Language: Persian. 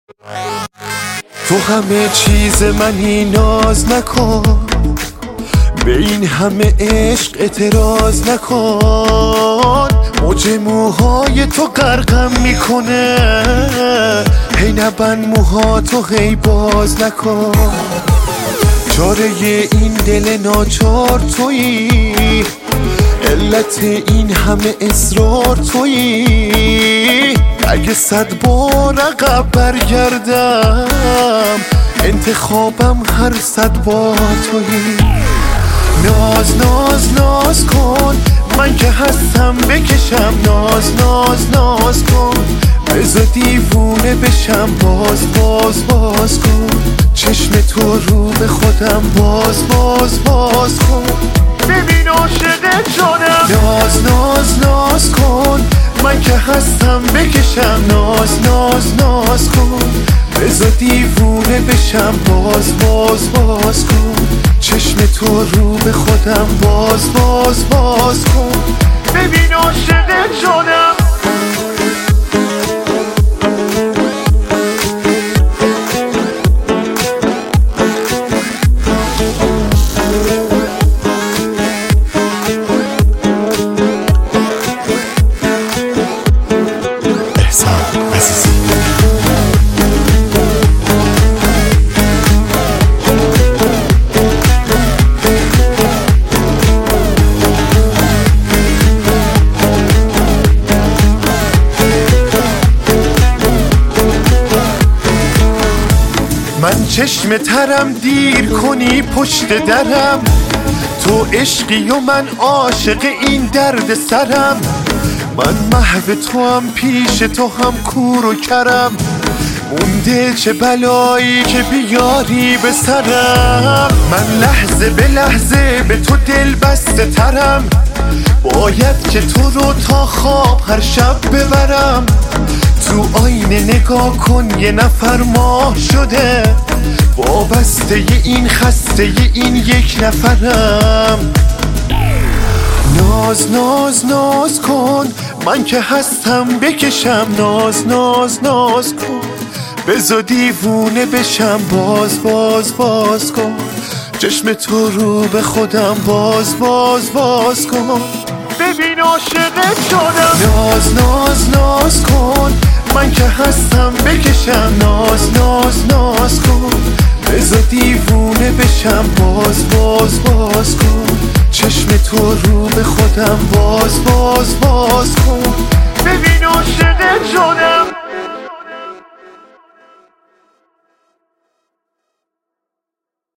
تو همه چیز منی، ناز نکن، به این همه عشق اعتراض نکن. موج موهای تو غرقم میکنه، هی نبند موهاتو، هی باز نکن. چاره این دل ناچار تویی، علت این همه اصرار تویی. اگه 100 بار عقب برگردم، انتخابم هر 100 بار تویی. ناز ناز ناز کن، من که هستم بکشم. ناز ناز ناز کن، بذار دیوونه بشم. باز باز باز کن، چشم تو رو به خودم باز باز باز کن. ببین عاشق جانم. ناز ناز ناز کن، من که هستم بکشم. ناز ناز ناز کن، بذار دیوونه بشم. باز باز باز کن، چشم تو رو به خودم باز باز باز کن. ببین عاشق جانم. من چشم ترم، دیر کنی پشت درم. تو عشقی و من عاشق این درد سرم. من محو تو هم، پیش تو هم کور و کرم. مونده چه بلایی که بیاری به سرم. من لحظه به لحظه به تو دل بسته ترم. باید که تو رو تا خواب هر شب ببرم. تو آینه نگاه کن، یه نفر ماه شده، وابسته این خسته این یک نفرم. ناز ناز ناز کن، من که هستم بکشم. ناز ناز ناز کن، بذار دیوونه بشم. باز باز باز کن، چشم تو رو به خودم باز باز باز کن. ببین عاشق جانم. ناز ناز ناز کن، من که هستم بکشم. ناز ناز ناز کن، بذار دیوونه بشم. باز باز باز کن، چشم تو رو به خودم باز باز باز کن. ببین عاشق جانم.